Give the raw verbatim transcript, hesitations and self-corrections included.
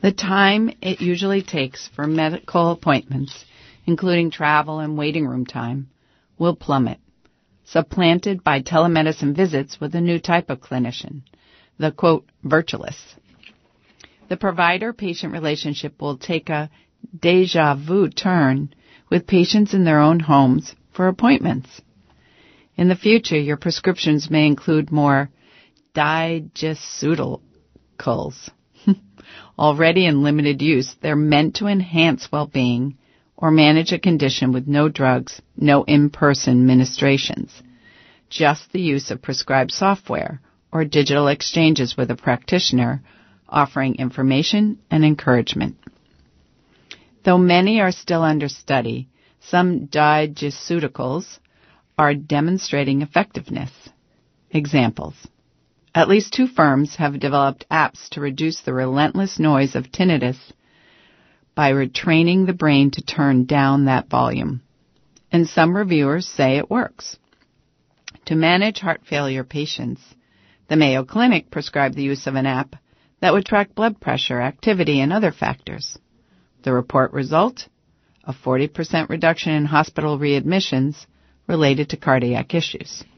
The time it usually takes for medical appointments, including travel and waiting room time, will plummet, supplanted by telemedicine visits with a new type of clinician, the, quote, virtualists. The provider-patient relationship will take a déjà vu turn with patients in their own homes for appointments. In the future, your prescriptions may include more digeceuticals. Already in limited use, they're meant to enhance well-being or manage a condition with no drugs, no in-person ministrations, just the use of prescribed software or digital exchanges with a practitioner offering information and encouragement. Though many are still under study, some digeceuticals are demonstrating effectiveness. Examples. At least two firms have developed apps to reduce the relentless noise of tinnitus by retraining the brain to turn down that volume. And some reviewers say it works. To manage heart failure patients, the Mayo Clinic prescribed the use of an app that would track blood pressure, activity, and other factors. The report result? A forty percent reduction in hospital readmissions related to cardiac issues.